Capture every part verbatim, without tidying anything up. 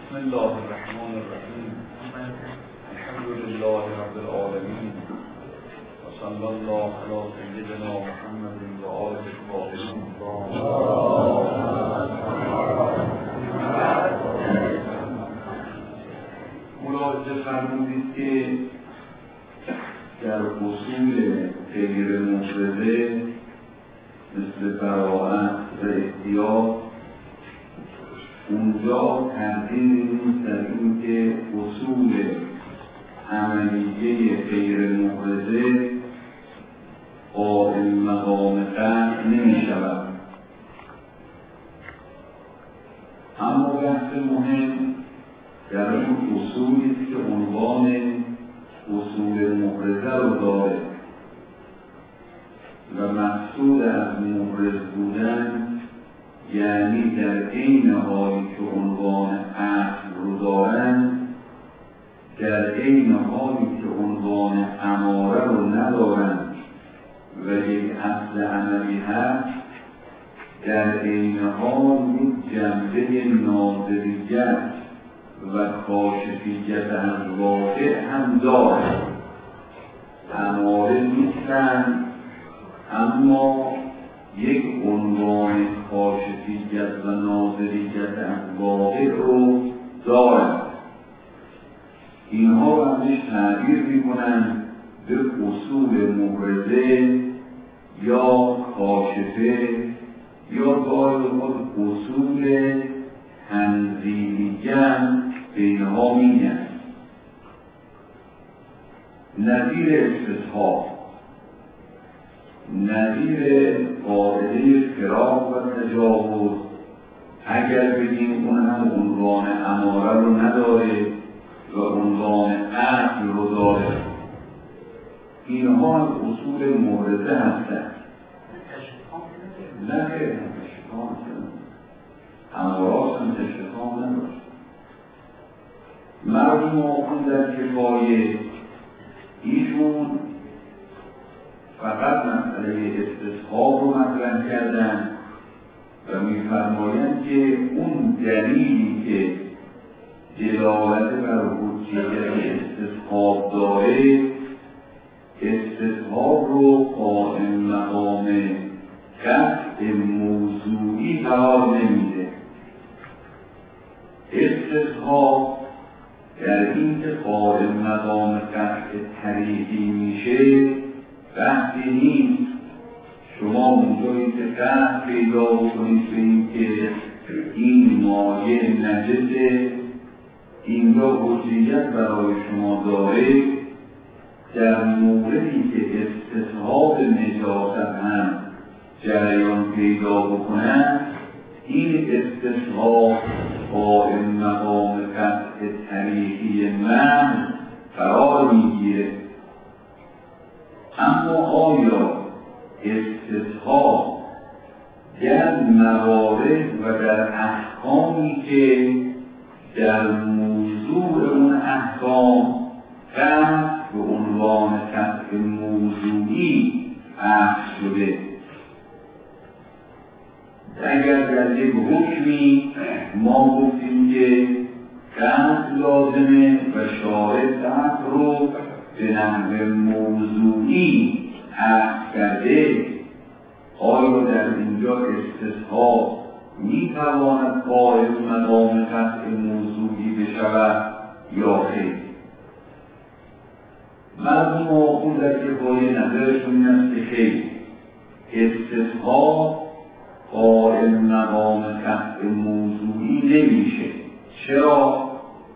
بسم الله الرحمن الرحیم. الحمد لله رب العالمین و صلی الله علی سیدنا محمد و آله الطاهرین. ملاحظه فرمودید که در اصول غیر مفرده مثل براءت و احتیاط اونجا تردید نیست در این که اصول عملیه غیر مفرده قائم مقام قطع نمی شود. اما بحث مهم در این اصولی است که عنوان اصول مفرده رو داره و مقصود از مفرد بودن یعنی در عین حالی که عنوان اصل رو دارن در عین حالی که عنوان اماره رو ندارن و یک اصل عملی هست در عین حال یک جنبه ناظریت و کاشفیت از واقع هم دارد. اماره نیستن اما یک عنوان کاشفیت و ناظریت از واقع رو دارد. اینها همش تعبیر میکنن به اصول مفرده یا کاشفه یا گاهی اوقات اصول تنزیلیه به اینها میگن. نظیر استصحاب، نظیر قاعده فراق و تجاوز، اگر بگیم اون هم عنوان اماره رو نداره و عنوان اصل رو داره، اینها از اصول مورده هستند. نه خیلی هم تشکام امارات هم تشکام نداشت. مردم آخون در کفایه ایشون فقط مسئله استصحاب رو مطرح کردن و می‌فرمایند که اون دلیلی که دلالت بر حجیت استصحاب داره استصحاب رو قائم مقام قطع موضوعی قرار نمیده. استصحاب در این که قائم مقام قطع طریقی میشه بحثی نیست. شما اونجایی که قطع پیدا بکنید به این که این مایع نجسه، اینجا حجیت برای شما داره، در موردی که استصحاب نجاست هم جریان پیدا بکنن این استصحاب قائم مقام قطع طریقی من قرار میگیره. اما آیا استصحاب در موارد و در احکامی که در موضوع اون احکام قطع به عنوان قطع موضوعی اخذ شده، اگر در یک حکمی ما گفتیم که قطع لازمه و شارع قطع رو به نحو موضوعی اخذ کرده، آیا در اینجا استصحاب میتواند قائم مقام قطع موضوعی بشود یا خیر؟ مردم آخون در کفایه نظرشون این است که خیر، استصحاب قائم مقام قطع موضوعی نمیشه. چرا؟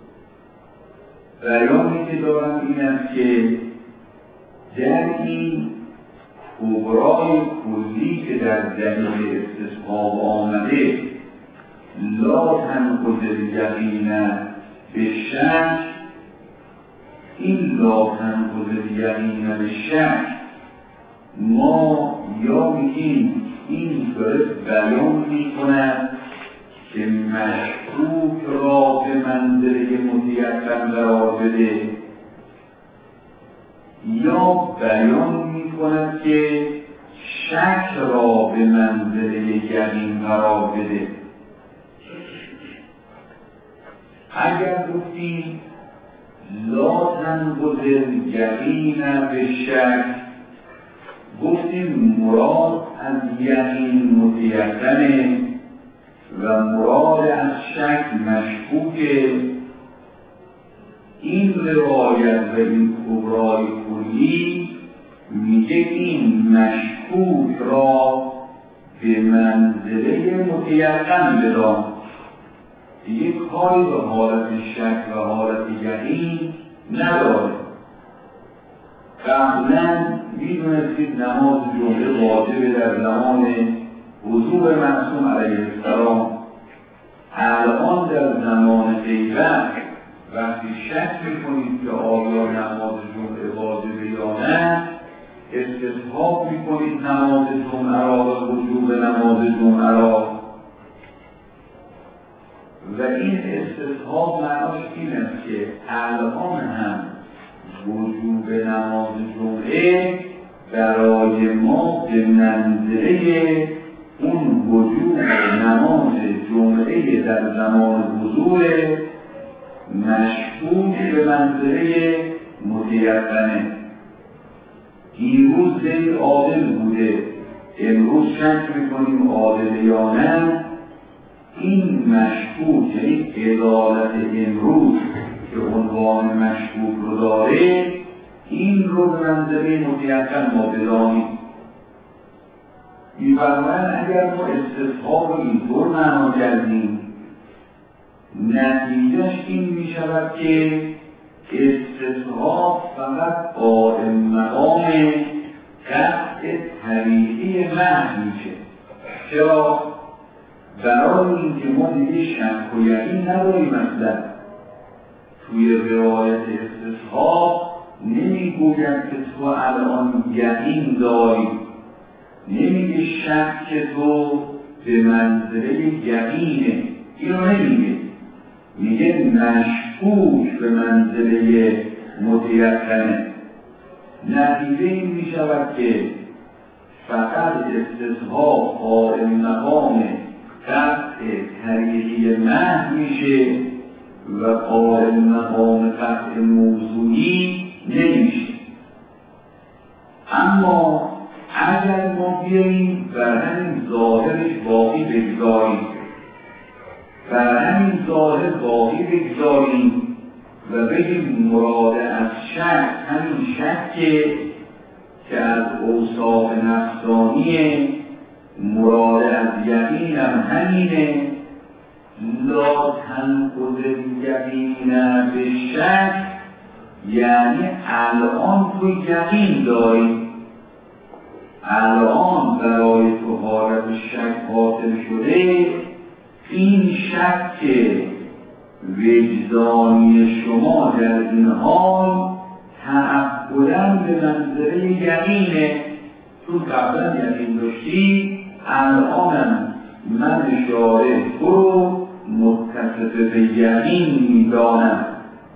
بیانی که دارم این است که در این کبرای کلی که در دلیل استصحاب آمده لا تنقض الیقین به شک، این لا تنقض الیقین به شک ما یا میگیم این داره بیان میکند که مشکوک را به منزله متیقن قرار بده، یا بیان میکند که شک را به منزله یقین قرار بده. اگر گفتیم لا تنقض یقین به شک، گفتیم مراد از یقین متیقنه و مراد از شک مشکوکه. این روایت و این کبرای کلی میگه این مشکوک را به منزله متیقن بدان، دیگه کاری به حالت شک و حالت یقین نداره. قبلا میدونستید نماز جمعه واجبه در زمان حضور معصوم علیه السلام. الان در زمان غیبت وقتی شک میکنید که آیا نماز جمعه واجبه یا نه، استصحاب میکنید نماز جمعه را و وجوب نماز جمعه را، و این استصحاب معناش این است که الان هم وجوب نماز جمعه برای ما به منزله اون وجوب نماز جمعه در زمان حضور مشهود به منزله متیقنه. دیروز زید عادل بوده، امروز شک میکنیم عادل یا نه. این مشکوک یعنی عدالت امروز که عنوان مشکوک رو داره، این رو به منزله متیقن ما بدانیم. می‌فرمایند اگر ما استصحاب رو اینطور معنا کردیم، نتیجهش این میشود که استصحاب فقط قائم مقام قطع طریقی محض میشه. چرا؟ برای اینکه ما دیگه شک و یقین نداریم. اصلا توی روایت استصحاب نمیگوید که تو الان یقین داری، نمیگه شک که تو به منزله یقینه، اینو نمیگه، میگه مشکوک به منزله متیقنه. نتیجه این میشود که فقط استصحاب قائم مقام قطع طریقی محض میشه و قائم مقام قطع موضوعی نمیشه. اما اگر ما بیاییم بر همین ظاهرش باقی بگذاریم، بر همین ظاهر باقی بگذاریم و بگیم مراد از شک همین شکه که از اوصاف نفسانیه، مراد از یقین هم همینه، لا تنقض یقین به شک، یعنی الان تو یقین داری، الان برای تو حالت شک حاصل شده. این شک وجدانی شما در این حال تعبداً به منزله یقینه، چون قبلا یقین داشتی، الانم من شارع تو رو متصف به یقین میدانم.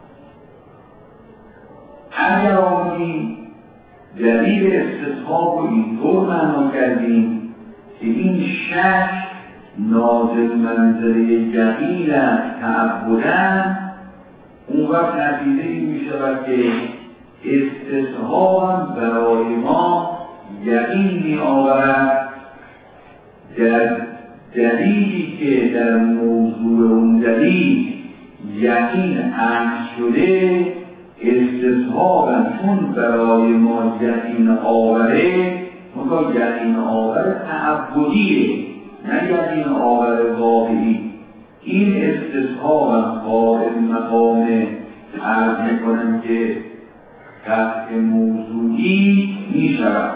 اگر آمدیم دلیل استصحاب رو اینطور معنا کردیم که این شک نازل منزله یقین است تعبداً، اون وقت نتیجه این می شود که استصحاب هم برای ما یقین می آورد. در دلیلی که در موضوع اون دلیل یقین عکس شده، استصحاب هم چون برای ما یقین آوره، منتها یقین آور تعبدیه نه یقین آور واقعی. این استصحاب هم قائم مقام عرض میکنم که قطع موضوعی می شود.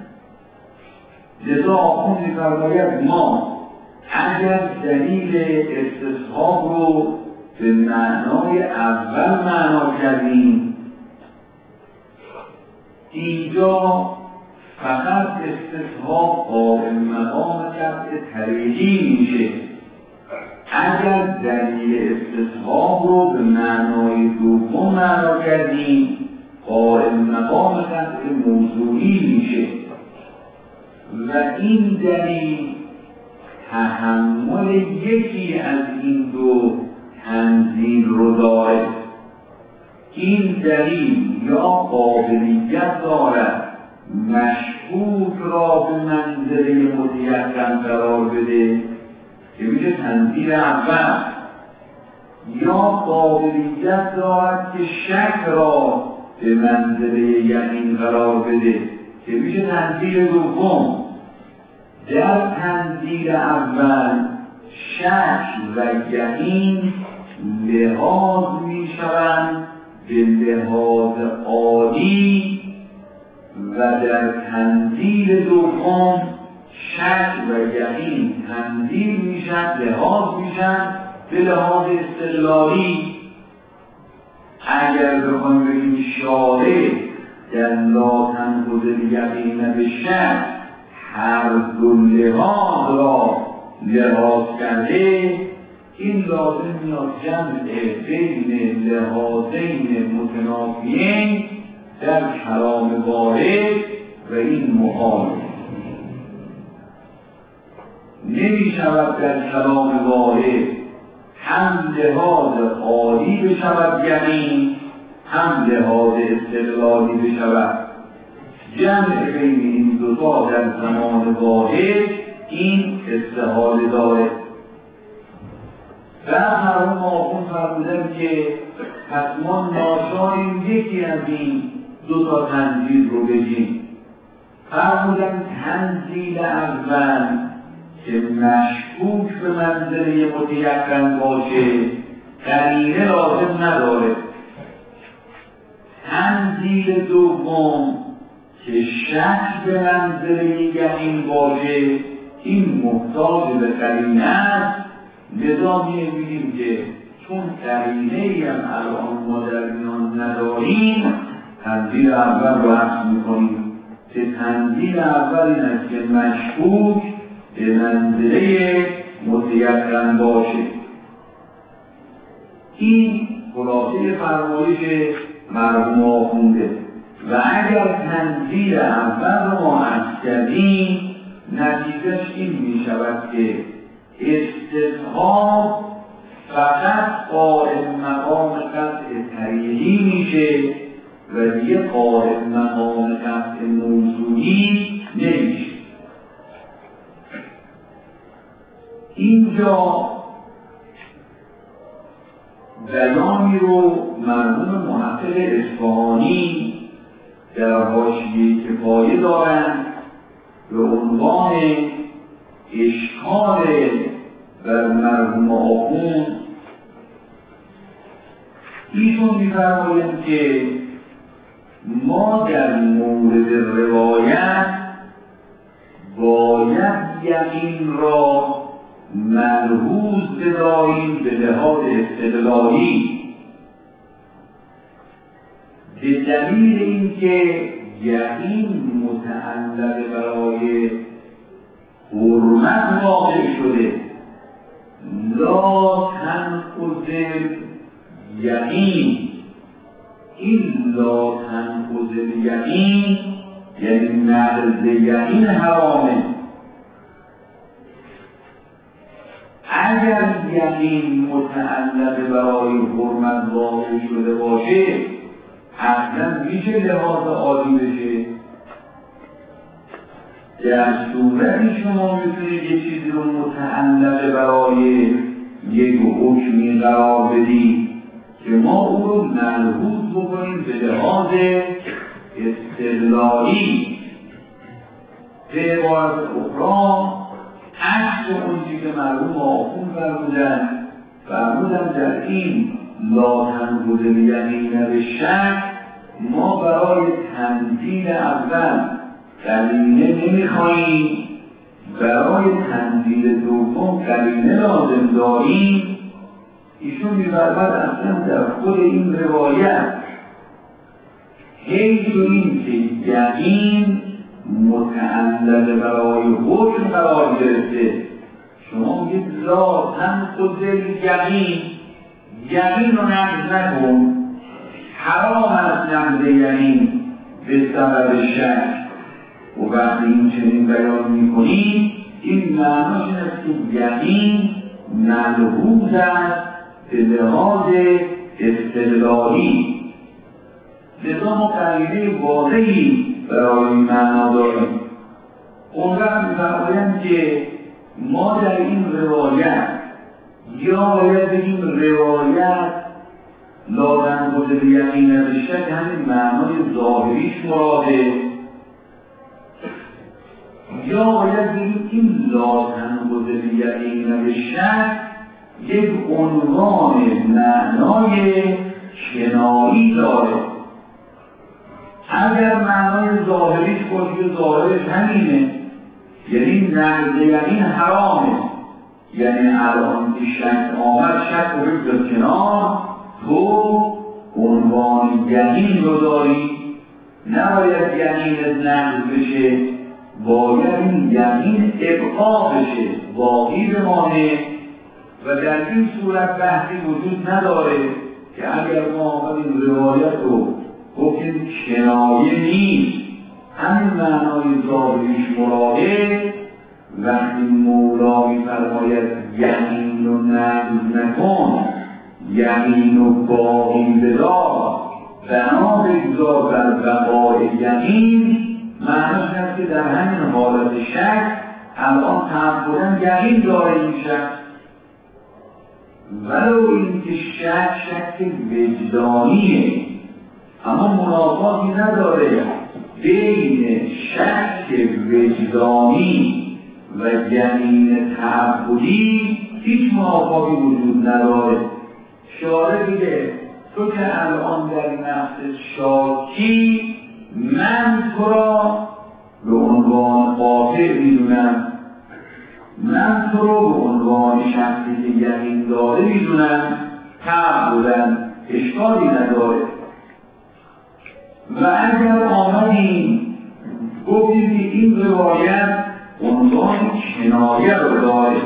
لذا آخون می‌فرماید ما اگر دلیل استصحاب رو به معنای اول معنا کردیم، اینجا فقط استصحاب قائم مقام قطع طریقی میشه. اگر دلیل استصحاب رو به معنای دوم معنا کردیم، قائم مقام قطع موضوعی میشه و این دلیل تحمل یکی از این دو تنزیل رو دلیل یا قابلیت دارد مشکوک را به منزله متیقن قرار بده که میشه تنزیل اول، یا قابلیت دارد که شک را به منزله یقین قرار بده که میشه تنزیل دوم. در تنزیل اول شک و یقین لحاظ می شوند به لحاظ عالی و در تنزیل دوم شک و یقین تنزیل میشن، لحاظ میشن به لحاظ استدلالی. اگر بخوایم بگیم شارع در لا تنقض الیقین به شک هر دو لحاظ را لحاظ کرده، این لازم میاد جمع بین لحاظین متنافیین در کلام وارد و این محال. نمی شود در کلام وارد هم لحاظ عالی بشود یقین، هم لحاظ استدلالی بشود. جمع بین این دوتا در زمان واحد این استحاله داره. در مرحوم آخوند فرمودن که پس ما ناچاریم یکی از این دوتا تنزیل رو بگیم. فرمودن تنزیل اول که مشکوک به منزله متیقن باشه قرینه لازم نداره. تنزیل دوم که شک به منزله یقین باشه این محتاج به قرینه است. لذا می‌بینیم که چون قرینه‌ای هم الان ما در میان نداریم تنزیل اول رو حذف می‌کنیم که تنزیل اول این است که مشکوک به منزله متیقن باشه. این خلاصه فرمایش مرحوم آخونده. و اگر تنزیل اول رو ما عرض کردیم نتیجهش این می شود که استصحاب فقط قائم مقام قطع طریقی میشه و دیگه قائم مقام قطع موضوعی نمیشه. اینجا بیانی رو مرحوم محقق اصفهانی در حاشیه کفایه دارند به عنوان اشکال بر مرحوم آخوند. ایشون می‌فرمایند که ما در مورد روایت باید یقین را ملحوظ بداریم به لحاظ استدلالی، به دلیل اینکه یقین متعلق برای حرمت واقع شده. لا تنقض یقین، این لا تنقض یقین یعنی نقض یقین حرامه. اگر یقین متعلق برای حرمت واقع شده باشه اصلا میشه لحاظ عالی بشه. در صورتی شما میتونید یه چیزی رو متعلق برای یک حکمی قرار بدید که ما او رو ملحوظ بکنیم به لحاظ استدلالی. به عبارت اخرى عکس اون چیزی که مرحوم آخوند فرمودن فرمودن در این لا تنقض الیقین به شک ما برای تنزیل اول قرینه نمیخواییم، برای تنزیل دوم قرینه لازم داریم. ایشون می‌فرماید اصلا در خود این روایت حیث این که یقین متعلق برای حکم قرار گرفته، شما میگید لا تنقض الیقین، یقین رو نقض نکن، حرام است نقض یقین به سبب شک. و وقتی این چنین بیان میکنید این معناش این است که یقین ملحوظ است به لحاظ استدلالی. لذا ما قرینه واضحی برای این معنا داریم. اون وقت می‌فرمایند که ما در این روایت یا باید بگیم روایت لا تنقض الیقین بالشک همین معنای ظاهریش مراده، یا باید بگیم این لا تنقض الیقین بالشک یک عنوان معنای کنایی داره. اگر معنای ظاهریش باشه ظاهرش همینه، یعنی نقض یقین حرامه، یعنی الان که شک آمد شک رو بگذار کنار، تو عنوان یقین رو داری، نباید یقینت نقض بشه، باید این یقین ابقا بشه، باقی بمانه. و در این صورت بحثی وجود نداره که اگر ما آمدیم روایت رو گفتیم کنایه نیست، همین معنای ظاهریش مراده. وقتی مولا می‌فرماید یقین و نقض نکن، یقین و باقی بدار، بنا بگذار بر بقای یقین، معناش هست که در همین حالت شک الان تعبدن یقین داره این شک، ولو این که شک شک وجدانیه، اما منافاتی نداره بین شک وجدانی و یقین تعبدی، هیچ منافاتی وجود نداره. شارع دیگه تو که الان در نفس شاکی، من تو را به عنوان قاطع میدونم، من تو رو به عنوان شخصی که یقین داره میدونم، تعبدن اشکالی نداره. و اگر آمدیم گفتیم که این روایت عنوان کنایه رو داره،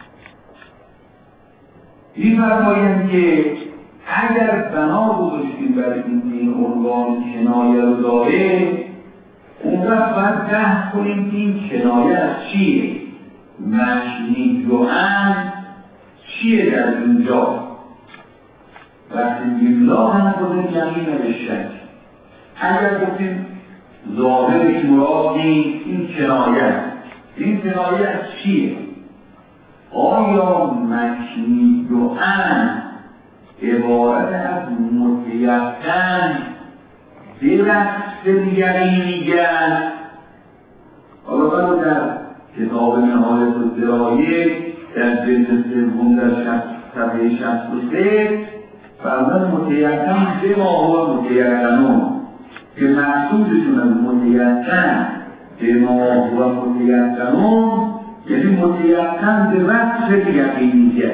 می‌فرمایند که اگر بنا گذاشتیم برای این عنوان کنایه رو داره، اون وقت باید بحث کنیم که این کنایه از چیه؟ مشنید و ان چیه در اینجا؟ وقتی میگیم لا تنقض الیقین بالشک، اگر گفتیم ظاهرش مراد نیست، این کنایه، این کنایه از چیه؟ آیا مشنید و ان عبارت از متیقن به وصف دیگری میگن؟ حالا باید در کتاب نهایت الدرایه در جلد سوم در صفحه شصت و سه فرمان متیقن به ما هو متیقنون که مقصودشون از متیقن به ما هو متیقنون یعنی متیقن به وصف دیگری میگه.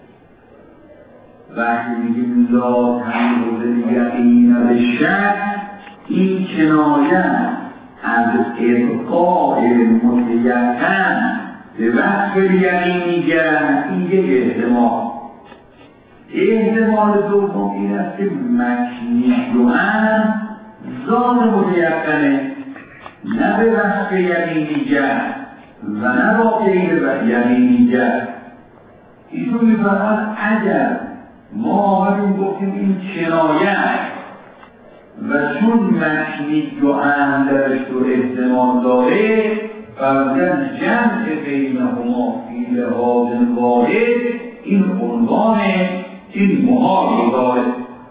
وقتی میگیم لا تنقض الیقین بالشک، این کنایه از ابقاء متیقن به وصف یقین میگن. این یک احتمال. احتمال دوم این است که مکنی و ان ذات متیقنه، نه به وصف یقین میگن و نه با غیر یقین میگن. ایشون میفرماید اگر ما آمدیم گفتیم این کنایه و چون مکنی و ان درش رو احتمال داره، فرزن جمع بینهما فی لحاظ واحد، این عنوان این محال رو داره.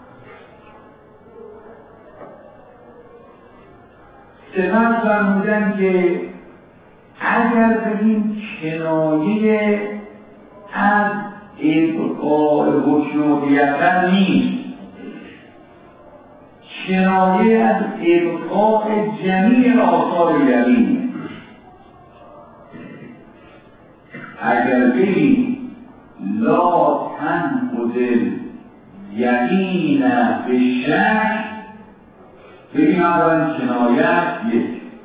سپس فرمودن که اگر بگیم کنایه از ابقاء حکم متیقن نیست، کنایه از ابقاء جمیع آثار یقین، اگر بگیم لا تنقض الیقین بالشک، بگیم اولا کنایه یک،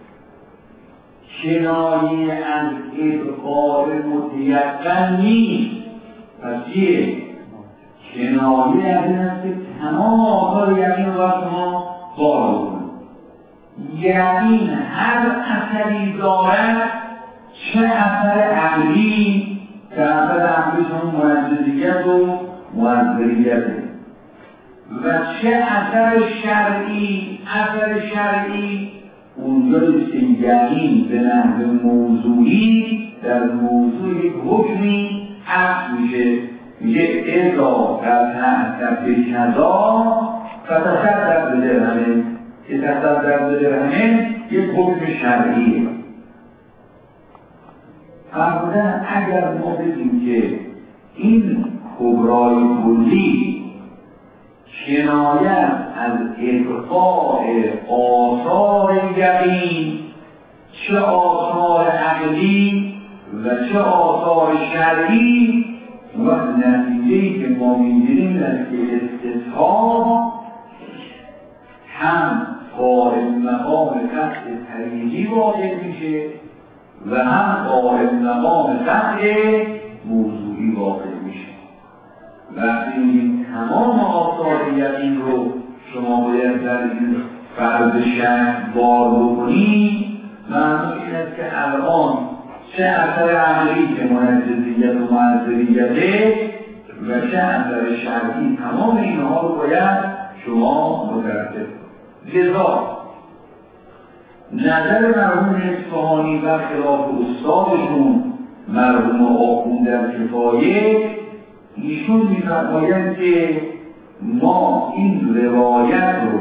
کنایه از ابقاء متیقن نیست. پس چیه؟ کنایه از این است که تمام آثار یقین رو باید شما باز کنید. یقین هر اثری دارد، چه اثر عقلی که اثر عقلی شما معجزیت و معذریته، و چه اثر شرعی اثر شرعی اونجاییست که یقین به نحو موضوعی در موضوع یک حکمی حق میشه، میگه اذا در تحت کذا فتصدق بدرهمه، که تصدق بدرهمه یک حکم شرعیه. فرمودن اگر ما بگیم که این کبرای کلی کنایت از اقطاع آثار یقین، چه آثار عقلی و چه آثار شرعی، و نتیجه‌ای که ما می‌گیریم است که استصحاب هم قائم مقام قطع طریقی واقع میشه و هم قائم مقام قطع موضوعی واقع میشه. وقتی این تمام آثار یقین رو شما باید در این فرض شرط بار بکنید، معنی این است که الان چه اثر عقلی که منجزیت و معذریته و چه اثر شرعی، تمام اینها رو باید شما مترتب کنید. لذا نظر مرحوم اصفهانی و خلاف استادشون مرحوم آخوند در کفایه، ایشون می‌فرمایند که ما این روایت رو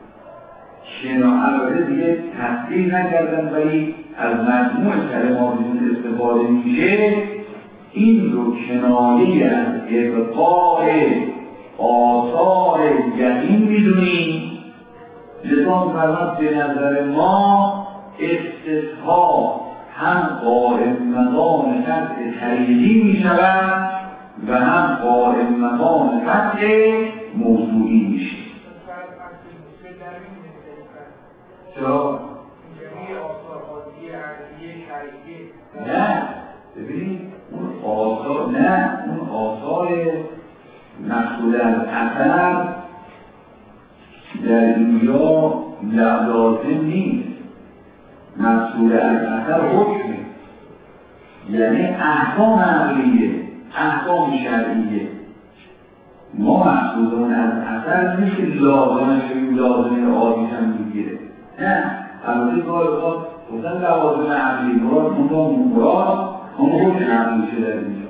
شناعت دیگه تصدیق نکردن ولی از مجموع کلماتشون استفاده میشه، این رو کنایه از ابقاء آثار یقین میدونیم. لذا فرمود به نظر ما استصحاب هم قائم مقام قطع طریقی میشود و هم قائم مقام قطع موضوعی میشه. چرا؟ نه ببینید اون آثار، نه اون آثار مقصود از اثر در اینجا لازم نیست. مقصود از اثر حکمه، یعنی احکام عقلیه، احکام شرعیه. ما مقصودمون از اثر نیست که لازمه شویم لازمه عادیش هم میگیره، نه. البته کار اوقات گفتن لوازم عقلی مراد منطقه مراد هم حکم عقلی شده در اینجا.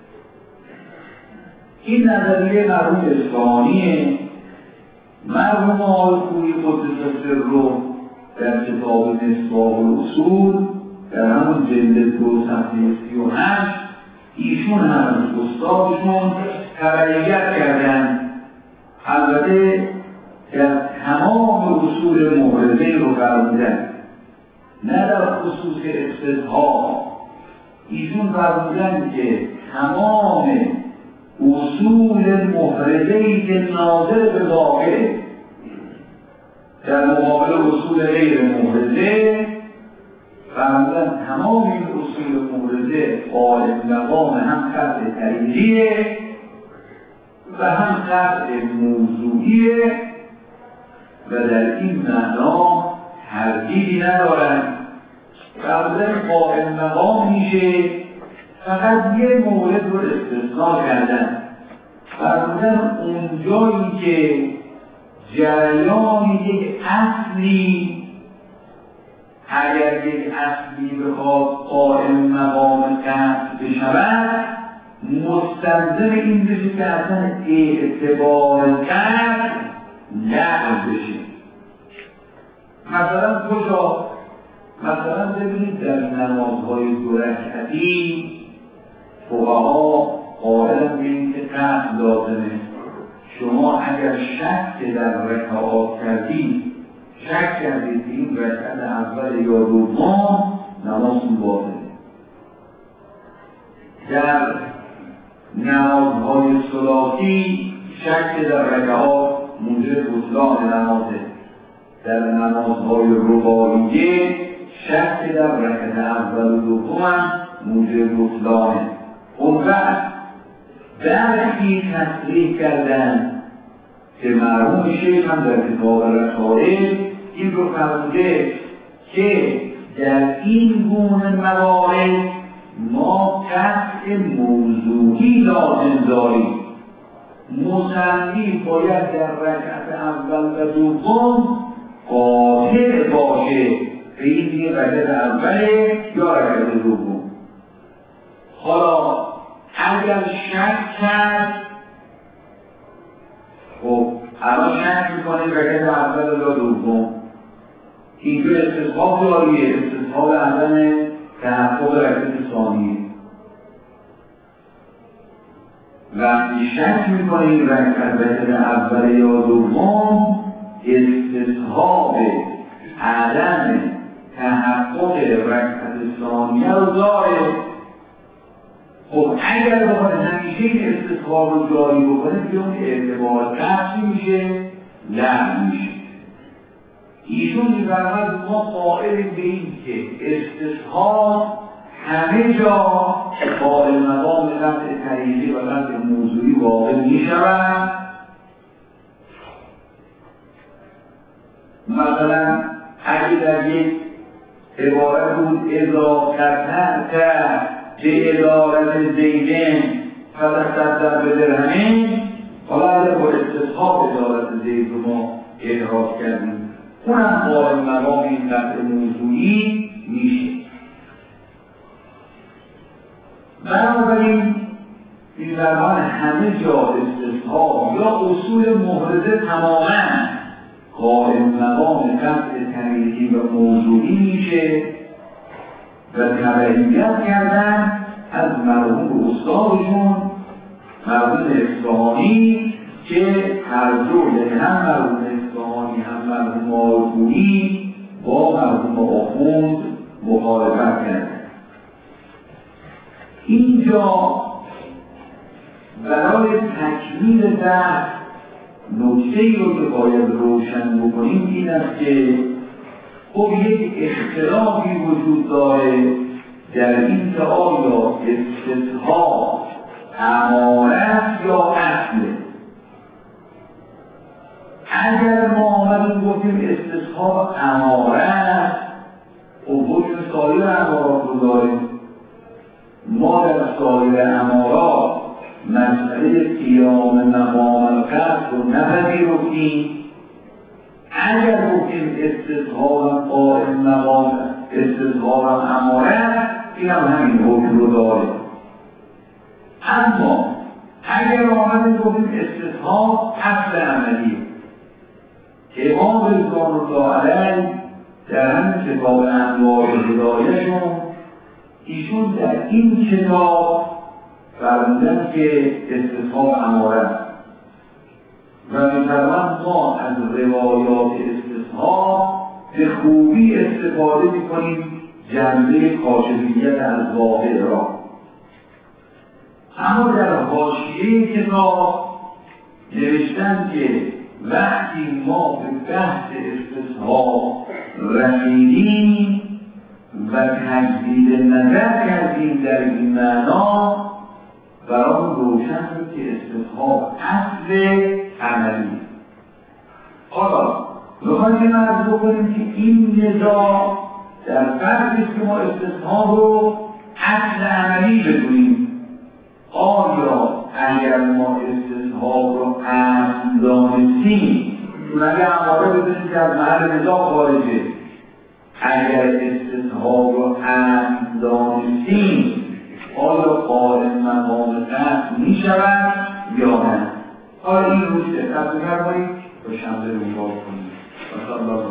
این نظریه مرحوم اصفهانیه. مرحوم آقای پوری قدس سره در کتاب مصباح الاصول در همون جلد دو صفحه سی و هشت ایشون هم از استادشون تبعیت کردن. البته در تمام اصول محرزه رو فرمودن، نه در خصوص استصحاب. ایشون فرمودن که تمام اصول محرزه‌ای که ناظر به ظاهر در مقابل اصول غیر محرزه، فرمودن تمام این اصول محرزه قائم مقام هم قطع طریقیه و هم قطع موضوعیه و در این معنا تردیدی ندارن. فرمودن قائم مقام میشه، فقط یه مورد رو استثناء کردن. فرمودن اون جایی که جریان یک اصلی، اگر یک اصلی بخواد قائم مقام قطع بشود، مستلزم این بشه که اصلا اعتبار قطع لغو بشه. مثلا کجا؟ مثلا ببینید در نمازهای دو رکعتی فقها قائلن به این که قطع لازمه. شما اگر شک در رکعات کردید، شک کردید که این رکعت اول یا دوم، نمازتون باطله. در نمازهای ثلاثی شک در رکعات موجب بطلان نمازه. در نمازهای رباعیه شک در رکعت اول و دوم هم موجب بطلانه. اون وقت درکی تصریح کردن که مرحوم شیخ هم در کتاب رسائل این رو فرموده که در این گونه موارد ما قطع موضوعی لازم داریم. مصلی باید در رکعت اول و دوم قاطع باشه به این دیگه رکعت اوله یا رکعت دوم. حالا اگر شک کرد، خب الان شک میکنه رکعت اول یا دوم، اینجا استصحاب داریه، استصحاب عدم تحقق رکعت ثانیه. وقتی شک میکنه این رکعت رکعت اول یا دوم، استصحاب عدم تحقق رکعت ثانیه رو داره. خب اگر بخواد همیشه این استصحاب رو جاری بکنه که اون اعتبار قطعی میشه، لغو میشه. ایشون می‌فرماید ما قائل به این که استصحاب همه جا قائل مقام قطع طریقی و قطع موضوعی واقع میشود. مثلا اگه در یک عبارت بود اذا قطعت به ادارت زیدن فتصدق به درهمین، حالا اگر با استصحاب ادارت زید رو ما اعتراض کردیم، اونم قائل مقام این قطع موضوعی میشه. بنابراین این زمان همه جا استصحاب یا اصول محرزه تماما قائل مقام قطع طریقی و موضوعی میشه و تبعیت کردن از مرحوم استادشون مرحوم اصفهانی که هر دو، یعنی هم مرحوم اصفهانی هم مرحوم آرگونی با مرحوم آخوند مخالفت کردن. اینجا برای تکمیل بحث نکته‌ای رو که باید روشن بکنیم این است که خب یک اختلافی وجود داره در این که آیا استصحاب اماره است یا اصله. اگر ما آمدیم گفتیم استصحاب اماره است، خب حکم سایر امارات رو داریم. ما در سایر امارات مسئله قیام مقام القصد رو نپذیرفتیم. اگر گفتیم استصحاب قائم مقام استصحاب اماره، این هم همین حکم رو داره. اما اگر آمدیم گفتیم استصحاب اصل عملیه، امام رضوان الله علیه در همین کتاب انوار هدایه‌شون ایشون در این کتاب فرمودن که استصحاب اماره است و می‌فرمایند ما از روایات استصحاب به خوبی استفاده می‌کنیم جنبه کاشفیت از واقع را. اما در حاشیه کتاب نوشتن که وقتی ما به بحث استصحاب رسیدیم و تجدید نظر کردیم در این معنا، برای روشن شد که استصحاب اصل عملی. حالا می‌خوایم عرض بکنیم که این نزاع در فرقی است که ما استصحاب رو اصل عملی بدونیم. آیا اگر ما استصحاب رو اصل دانستیم، چون اگر اماره بدونیم که از محل نزاع خارجه، اگر استصحاب رو اصل دانستیم آیا قائم مقام قصد می شود یا نه؟ حالا این روش دقت بفرمایید و شنبه رو باز کنید.